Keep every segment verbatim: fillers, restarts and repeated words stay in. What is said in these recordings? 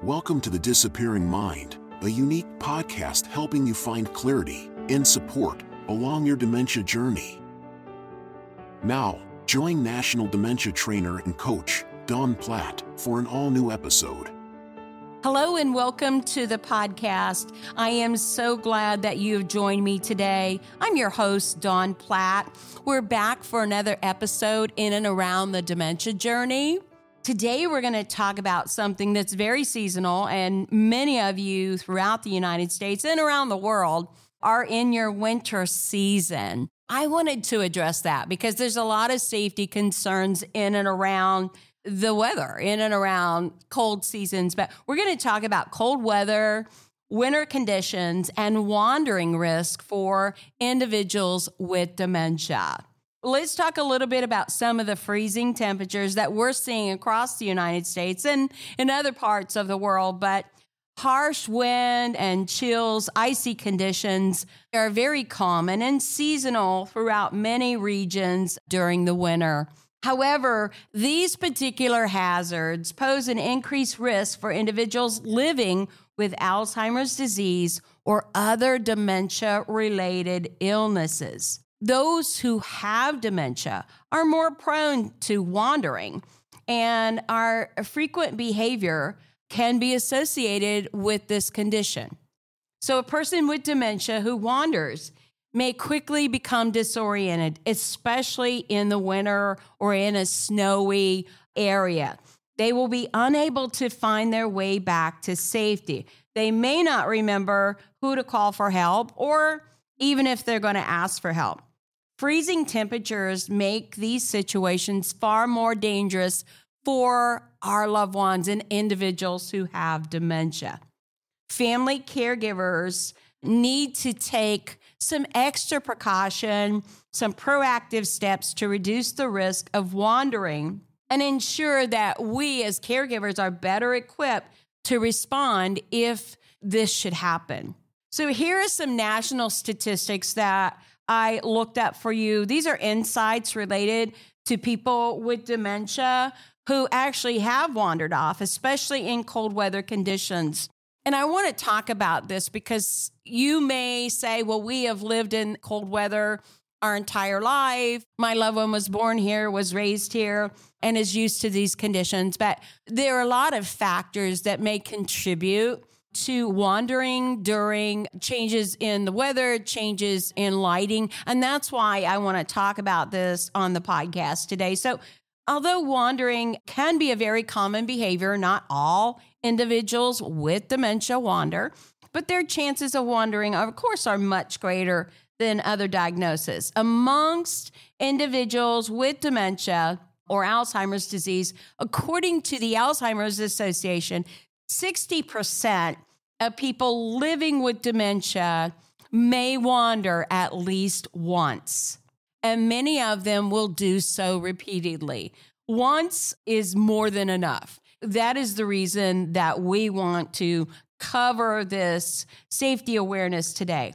Welcome to The Disappearing Mind, a unique podcast helping you find clarity and support along your dementia journey. Now, join National Dementia Trainer and Coach Dawn Platt for an all-new episode. Hello and welcome to the podcast. I am so glad that you have joined me today. I'm your host, Dawn Platt. We're back for another episode in and around the dementia journey. Today, we're going to talk about something that's very seasonal, and many of you throughout the United States and around the world are in your winter season. I wanted to address that because there's a lot of safety concerns in and around the weather, in and around cold seasons. But we're going to talk about cold weather, winter conditions, and wandering risk for individuals with dementia. Let's talk a little bit about some of the freezing temperatures that we're seeing across the United States and in other parts of the world. But harsh wind and chills, icy conditions are very common and seasonal throughout many regions during the winter. However, these particular hazards pose an increased risk for individuals living with Alzheimer's disease or other dementia-related illnesses. Those who have dementia are more prone to wandering, and our frequent behavior can be associated with this condition. So a person with dementia who wanders may quickly become disoriented, especially in the winter or in a snowy area. They will be unable to find their way back to safety. They may not remember who to call for help or even if they're going to ask for help. Freezing temperatures make these situations far more dangerous for our loved ones and individuals who have dementia. Family caregivers need to take some extra precaution, some proactive steps to reduce the risk of wandering and ensure that we as caregivers are better equipped to respond if this should happen. So here are some national statistics that I looked up for you. These are insights related to people with dementia who actually have wandered off, especially in cold weather conditions. And I want to talk about this because you may say, well, we have lived in cold weather our entire life. My loved one was born here, was raised here, and is used to these conditions. But there are a lot of factors that may contribute to wandering during changes in the weather, changes in lighting. And that's why I want to talk about this on the podcast today. So although wandering can be a very common behavior, not all individuals with dementia wander, but their chances of wandering, of course, are much greater than other diagnoses. Amongst individuals with dementia or Alzheimer's disease, according to the Alzheimer's Association, sixty percent of people living with dementia may wander at least once, and many of them will do so repeatedly. Once is more than enough. That is the reason that we want to cover this safety awareness today.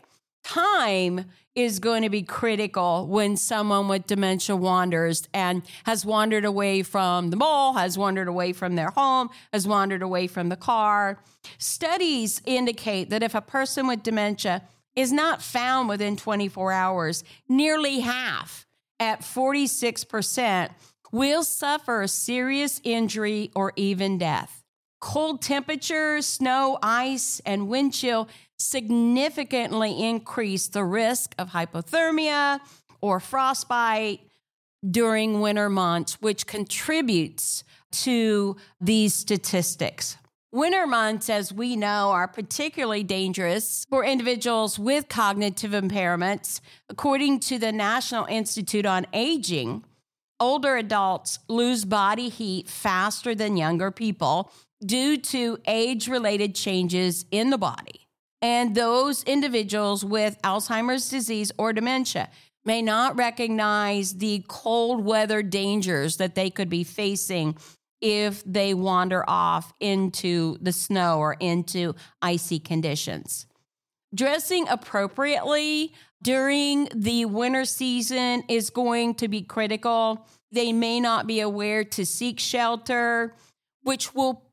Time is going to be critical when someone with dementia wanders and has wandered away from the mall, has wandered away from their home, has wandered away from the car. Studies indicate that if a person with dementia is not found within twenty-four hours, nearly half, at forty-six percent, will suffer serious injury or even death. Cold temperatures, snow, ice, and wind chill significantly increase the risk of hypothermia or frostbite during winter months, which contributes to these statistics. Winter months, as we know, are particularly dangerous for individuals with cognitive impairments. According to the National Institute on Aging, older adults lose body heat faster than younger people due to age-related changes in the body. And those individuals with Alzheimer's disease or dementia may not recognize the cold weather dangers that they could be facing if they wander off into the snow or into icy conditions. Dressing appropriately during the winter season is going to be critical. They may not be aware to seek shelter, which will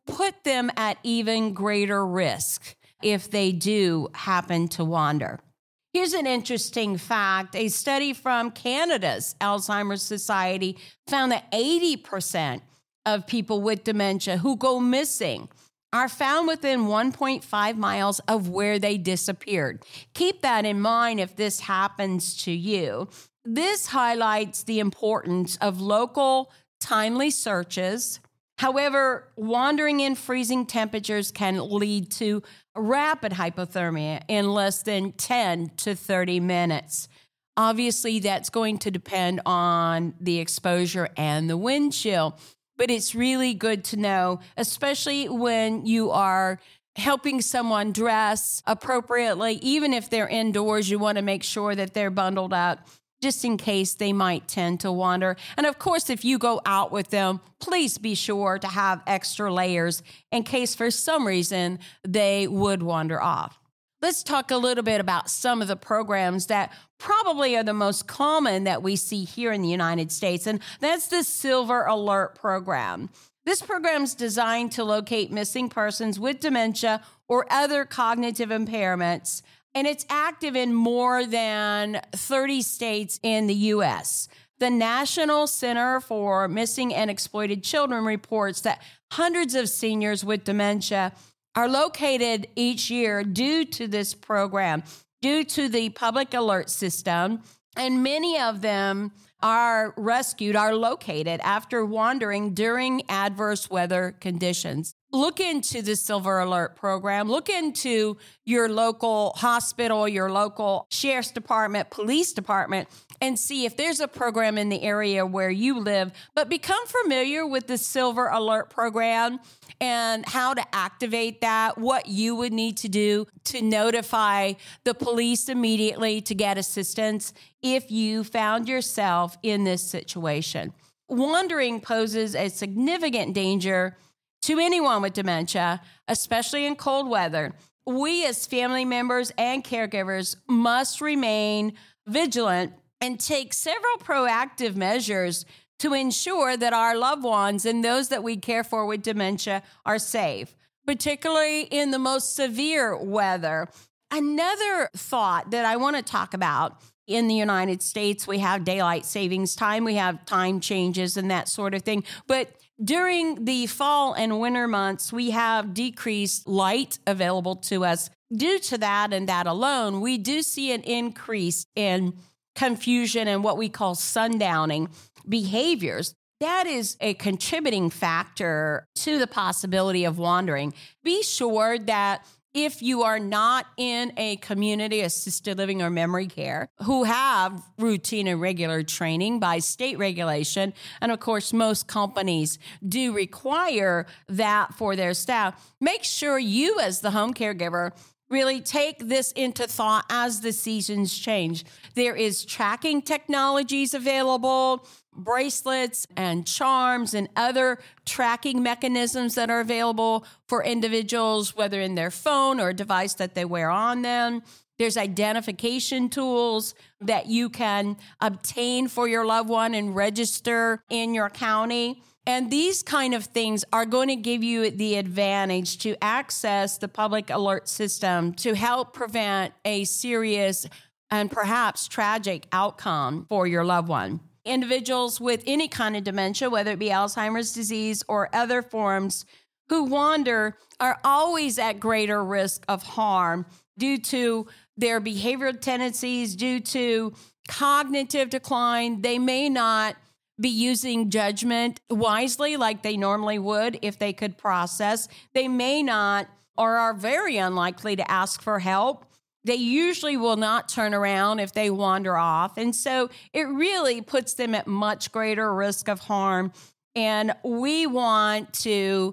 put them at even greater risk if they do happen to wander. Here's an interesting fact. A study from Canada's Alzheimer's Society found that eighty percent of people with dementia who go missing are found within one point five miles of where they disappeared. Keep that in mind if this happens to you. This highlights the importance of local, timely searches. However, wandering in freezing temperatures can lead to rapid hypothermia in less than ten to thirty minutes. Obviously, that's going to depend on the exposure and the wind chill. But it's really good to know, especially when you are helping someone dress appropriately. Even if they're indoors, you want to make sure that they're bundled up just in case they might tend to wander. And of course, if you go out with them, please be sure to have extra layers in case for some reason they would wander off. Let's talk a little bit about some of the programs that probably are the most common that we see here in the United States, and that's the Silver Alert program. This program is designed to locate missing persons with dementia or other cognitive impairments, and it's active in more than thirty states in the U S. The National Center for Missing and Exploited Children reports that hundreds of seniors with dementia are located each year due to this program, due to the public alert system, and many of them are rescued, are located after wandering during adverse weather conditions. Look into the Silver Alert program. Look into your local hospital, your local sheriff's department, police department, and see if there's a program in the area where you live. But become familiar with the Silver Alert program and how to activate that, what you would need to do to notify the police immediately to get assistance if you found yourself in this situation. Wandering poses a significant danger to anyone with dementia, especially in cold weather. We as family members and caregivers must remain vigilant and take several proactive measures to ensure that our loved ones and those that we care for with dementia are safe, particularly in the most severe weather. Another thought that I want to talk about: in the United States, we have daylight savings time, we have time changes and that sort of thing. But during the fall and winter months, we have decreased light available to us. Due to that and that alone, we do see an increase in confusion and what we call sundowning behaviors. That is a contributing factor to the possibility of wandering. Be sure that if you are not in a community assisted living or memory care who have routine and regular training by state regulation, and of course, most companies do require that for their staff, make sure you as the home caregiver really take this into thought as the seasons change. There is tracking technologies available, bracelets and charms and other tracking mechanisms that are available for individuals, whether in their phone or a device that they wear on them. There's identification tools that you can obtain for your loved one and register in your county. And these kind of things are going to give you the advantage to access the public alert system to help prevent a serious and perhaps tragic outcome for your loved one. Individuals with any kind of dementia, whether it be Alzheimer's disease or other forms, who wander are always at greater risk of harm due to their behavioral tendencies, due to cognitive decline. They may not be using judgment wisely like they normally would if they could process. They may not or are very unlikely to ask for help. They usually will not turn around if they wander off. And so it really puts them at much greater risk of harm. And we want to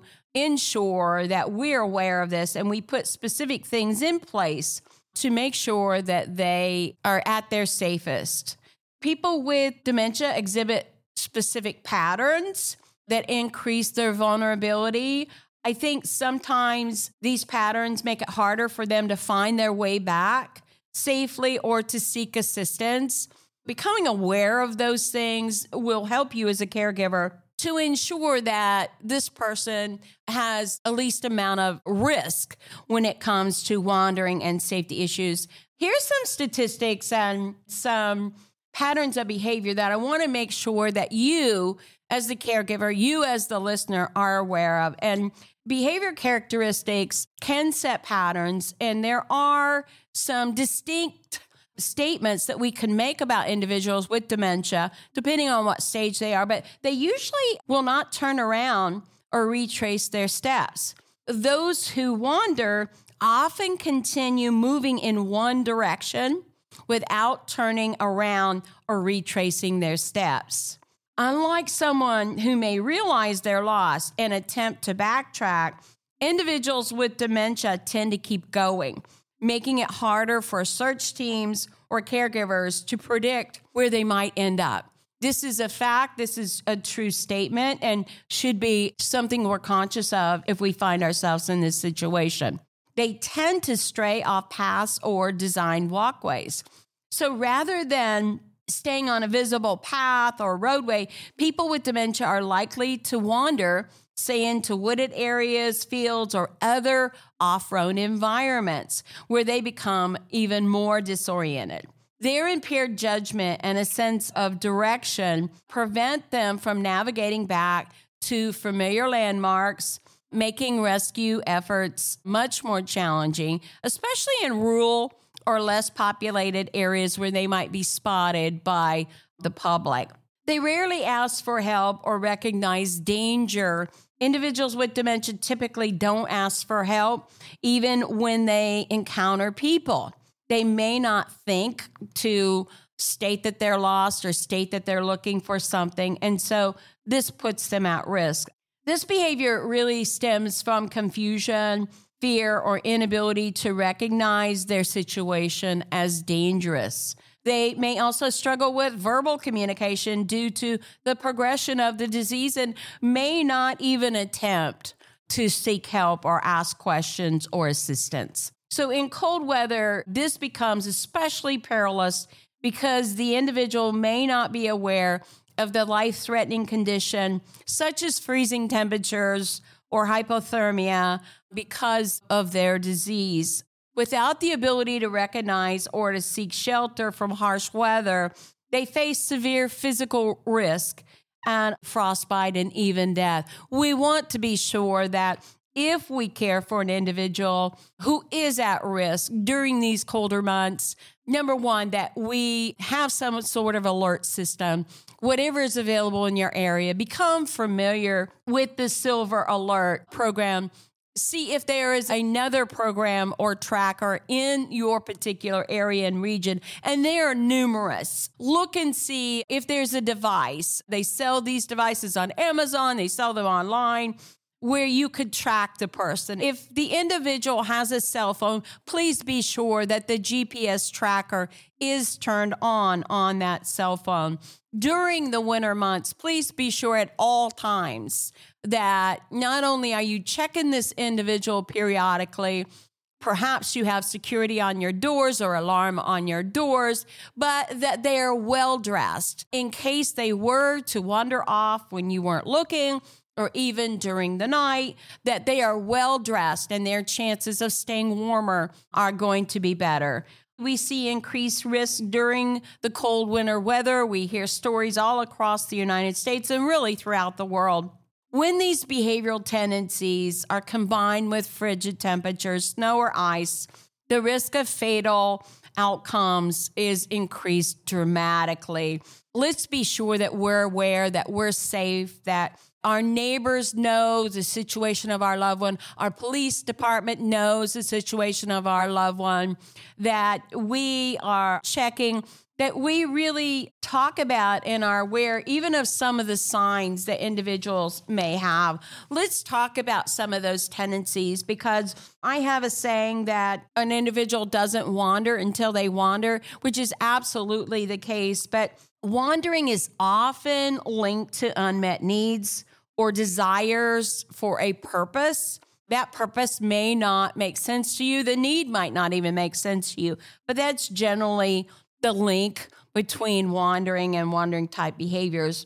ensure that we're aware of this and we put specific things in place to make sure that they are at their safest. People with dementia exhibit specific patterns that increase their vulnerability. I think sometimes these patterns make it harder for them to find their way back safely or to seek assistance. Becoming aware of those things will help you as a caregiver to ensure that this person has a least amount of risk when it comes to wandering and safety issues. Here's some statistics and some patterns of behavior that I want to make sure that you as the caregiver, you as the listener are aware of. And behavior characteristics can set patterns, and there are some distinct statements that we can make about individuals with dementia, depending on what stage they are, but they usually will not turn around or retrace their steps. Those who wander often continue moving in one direction without turning around or retracing their steps. Unlike someone who may realize their loss and attempt to backtrack, individuals with dementia tend to keep going, making it harder for search teams or caregivers to predict where they might end up. This is a fact. This is a true statement and should be something we're conscious of if we find ourselves in this situation. They tend to stray off paths or designed walkways. So rather than staying on a visible path or roadway, people with dementia are likely to wander, say, into wooded areas, fields, or other off-road environments where they become even more disoriented. Their impaired judgment and a sense of direction prevent them from navigating back to familiar landmarks, making rescue efforts much more challenging, especially in rural or less populated areas where they might be spotted by the public. They rarely ask for help or recognize danger. Individuals with dementia typically don't ask for help, even when they encounter people. They may not think to state that they're lost or state that they're looking for something, and so this puts them at risk. This behavior really stems from confusion, fear, or inability to recognize their situation as dangerous. They may also struggle with verbal communication due to the progression of the disease and may not even attempt to seek help or ask questions or assistance. So in cold weather, this becomes especially perilous because the individual may not be aware of the life-threatening condition, such as freezing temperatures or hypothermia, because of their disease. Without the ability to recognize or to seek shelter from harsh weather, they face severe physical risk and frostbite and even death. We want to be sure that if we care for an individual who is at risk during these colder months, number one, that we have some sort of alert system. Whatever is available in your area, become familiar with the Silver Alert program. See if there is another program or tracker in your particular area and region, and they are numerous. Look and see if there's a device. They sell these devices on Amazon, they sell them online, where you could track the person. If the individual has a cell phone, please be sure that the G P S tracker is turned on on that cell phone. During the winter months, please be sure at all times that not only are you checking this individual periodically, perhaps you have security on your doors or alarm on your doors, but that they are well dressed in case they were to wander off when you weren't looking, or even during the night, that they are well dressed and their chances of staying warmer are going to be better. We see increased risk during the cold winter weather. We hear stories all across the United States and really throughout the world. When these behavioral tendencies are combined with frigid temperatures, snow or ice, the risk of fatal outcomes is increased dramatically. Let's be sure that we're aware, that we're safe, that our neighbors know the situation of our loved one. Our police department knows the situation of our loved one, that we are checking, that we really talk about and are aware even of some of the signs that individuals may have. Let's talk about some of those tendencies, because I have a saying that an individual doesn't wander until they wander, which is absolutely the case. But wandering is often linked to unmet needs or desires for a purpose. That purpose may not make sense to you. The need might not even make sense to you, but that's generally the link between wandering and wandering type behaviors.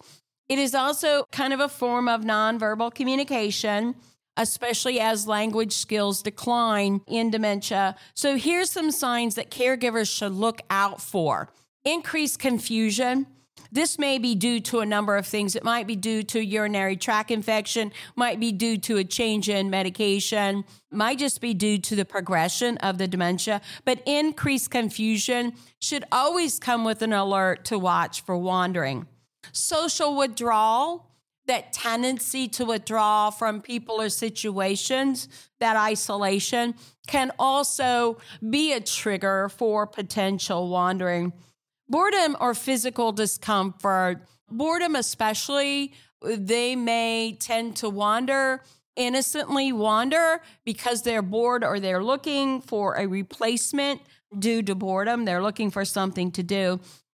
It is also kind of a form of nonverbal communication, especially as language skills decline in dementia. So here's some signs that caregivers should look out for. Increased confusion. This may be due to a number of things. It might be due to urinary tract infection, might be due to a change in medication, might just be due to the progression of the dementia. But increased confusion should always come with an alert to watch for wandering. Social withdrawal, that tendency to withdraw from people or situations, that isolation, can also be a trigger for potential wandering. Boredom or physical discomfort, boredom especially, they may tend to wander, innocently wander because they're bored or they're looking for a replacement due to boredom. They're looking for something to do.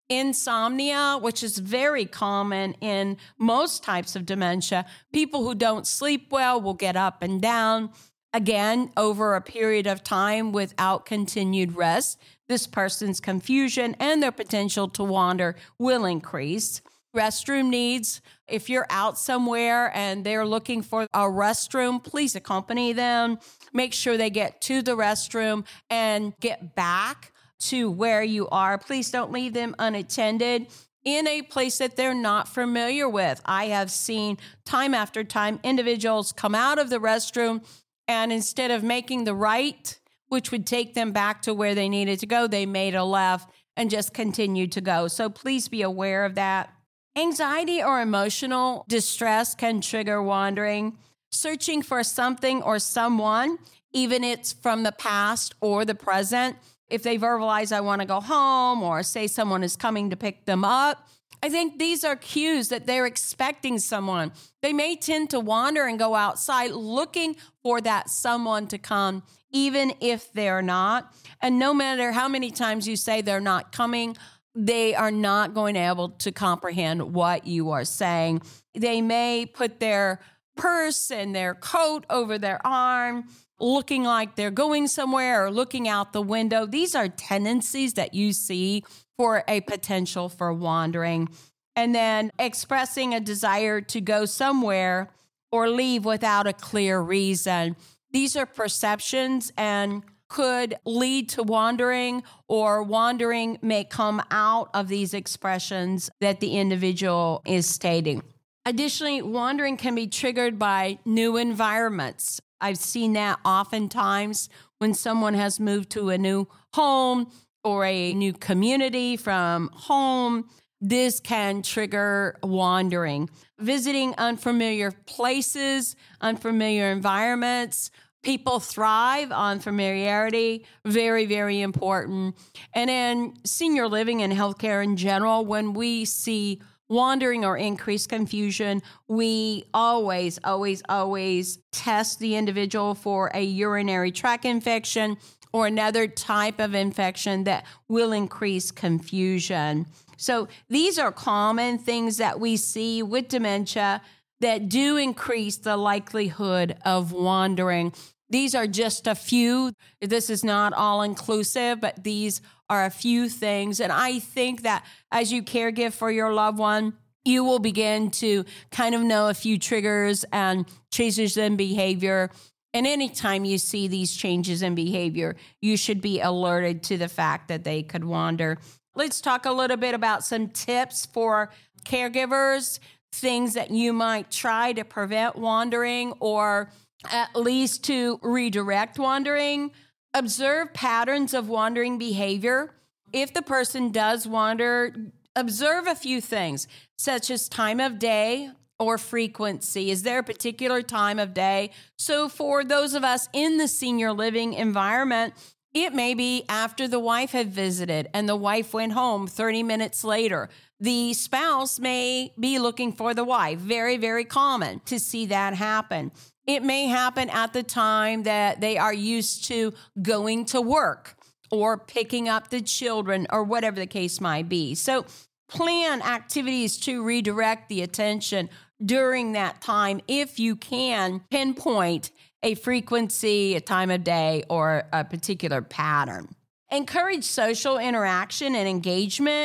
Insomnia, which is very common in most types of dementia. People who don't sleep well will get up and down. Again, over a period of time without continued rest, this person's confusion and their potential to wander will increase. Restroom needs. If you're out somewhere and they're looking for a restroom, please accompany them. Make sure they get to the restroom and get back to where you are. Please don't leave them unattended in a place that they're not familiar with. I have seen time after time individuals come out of the restroom and instead of making the right, which would take them back to where they needed to go, they made a left and just continued to go. So please be aware of that. Anxiety or emotional distress can trigger wandering. Searching for something or someone, even if it's from the past or the present. If they verbalize, I want to go home, or say someone is coming to pick them up, I think these are cues that they're expecting someone. They may tend to wander and go outside looking for that someone to come, even if they're not. And no matter how many times you say they're not coming, they are not going to be able to comprehend what you are saying. They may put their purse and their coat over their arm, looking like they're going somewhere or looking out the window. These are tendencies that you see for a potential for wandering. And then expressing a desire to go somewhere or leave without a clear reason. These are perceptions and could lead to wandering, or wandering may come out of these expressions that the individual is stating. Additionally, wandering can be triggered by new environments. I've seen that oftentimes when someone has moved to a new home or a new community from home. This can trigger wandering. Visiting unfamiliar places, unfamiliar environments. People thrive on familiarity. Very, very important. And in senior living and healthcare in general, when we see wandering or increased confusion, we always, always, always test the individual for a urinary tract infection or another type of infection that will increase confusion. So these are common things that we see with dementia that do increase the likelihood of wandering. These are just a few. This is not all inclusive, but these are a few things. And I think that as you caregive for your loved one, you will begin to kind of know a few triggers and changes in behavior. And anytime you see these changes in behavior, you should be alerted to the fact that they could wander. Let's talk a little bit about some tips for caregivers, things that you might try to prevent wandering or at least to redirect wandering. Observe patterns of wandering behavior. If the person does wander, observe a few things, such as time of day or frequency. Is there a particular time of day? So for those of us in the senior living environment, it may be after the wife had visited and the wife went home thirty minutes later. The spouse may be looking for the wife. Very, very common to see that happen. It may happen at the time that they are used to going to work or picking up the children or whatever the case might be. So plan activities to redirect the attention during that time if you can pinpoint a frequency, a time of day, or a particular pattern. Encourage social interaction and engagement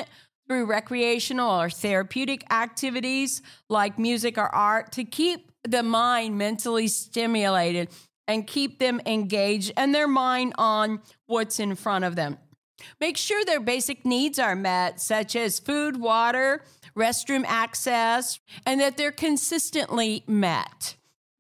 through recreational or therapeutic activities like music or art to keep the mind mentally stimulated and keep them engaged and their mind on what's in front of them. Make sure their basic needs are met, such as food, water, restroom access, and that they're consistently met.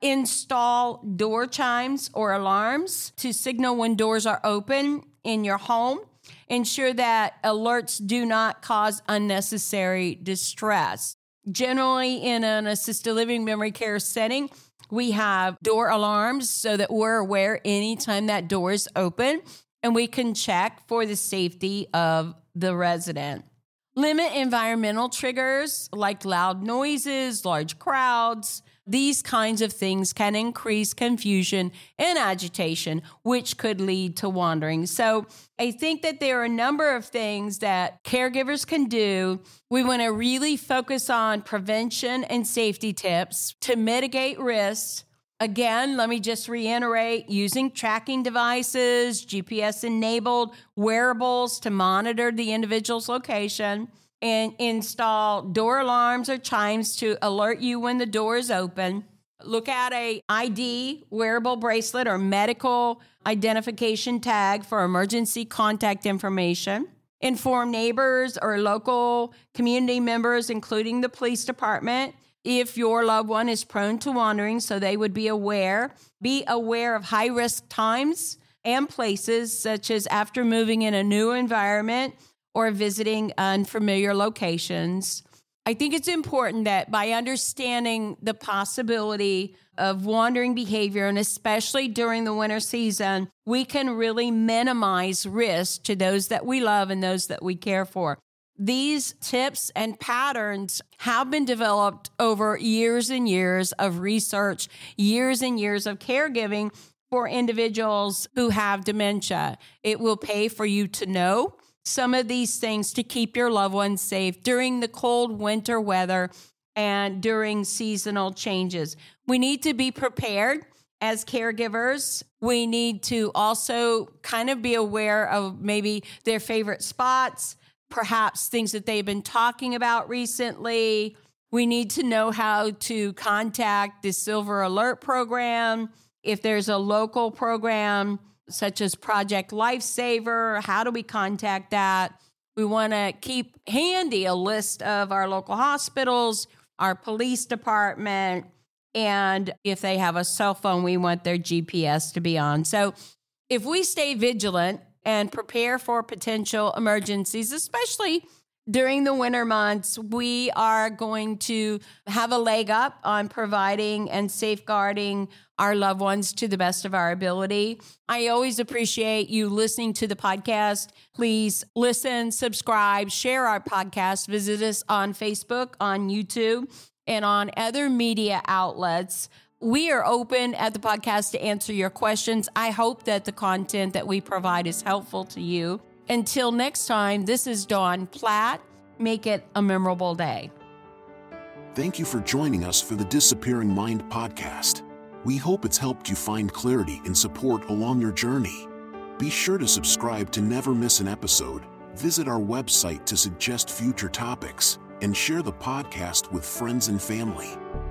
Install door chimes or alarms to signal when doors are open in your home. Ensure that alerts do not cause unnecessary distress. Generally, in an assisted living memory care setting, we have door alarms so that we're aware anytime that door is open, and we can check for the safety of the resident. Limit environmental triggers like loud noises, large crowds. These kinds of things can increase confusion and agitation, which could lead to wandering. So I think that there are a number of things that caregivers can do. We want to really focus on prevention and safety tips to mitigate risks. Again, let me just reiterate, using tracking devices, G P S-enabled wearables to monitor the individual's location, and install door alarms or chimes to alert you when the door is open. Look at a I D, wearable bracelet, or medical identification tag for emergency contact information. Inform neighbors or local community members, including the police department, if your loved one is prone to wandering, so they would be aware. Be aware of high-risk times and places, such as after moving in a new environment or visiting unfamiliar locations. I think it's important that by understanding the possibility of wandering behavior, and especially during the winter season, we can really minimize risk to those that we love and those that we care for. These tips and patterns have been developed over years and years of research, years and years of caregiving for individuals who have dementia. It will pay for you to know some of these things to keep your loved ones safe during the cold winter weather and during seasonal changes. We need to be prepared as caregivers. We need to also kind of be aware of maybe their favorite spots, perhaps things that they've been talking about recently. We need to know how to contact the Silver Alert program. If there's a local program such as Project Lifesaver, how do we contact that? We want to keep handy a list of our local hospitals, our police department, and if they have a cell phone, we want their G P S to be on. So if we stay vigilant and prepare for potential emergencies, especially during the winter months, we are going to have a leg up on providing and safeguarding our loved ones to the best of our ability. I always appreciate you listening to the podcast. Please listen, subscribe, share our podcast. Visit us on Facebook, on YouTube, and on other media outlets. We are open at the podcast to answer your questions. I hope that the content that we provide is helpful to you. Until next time, this is Dawn Platt. Make it a memorable day. Thank you for joining us for the Disappearing Mind podcast. We hope it's helped you find clarity and support along your journey. Be sure to subscribe to never miss an episode, visit our website to suggest future topics, and share the podcast with friends and family.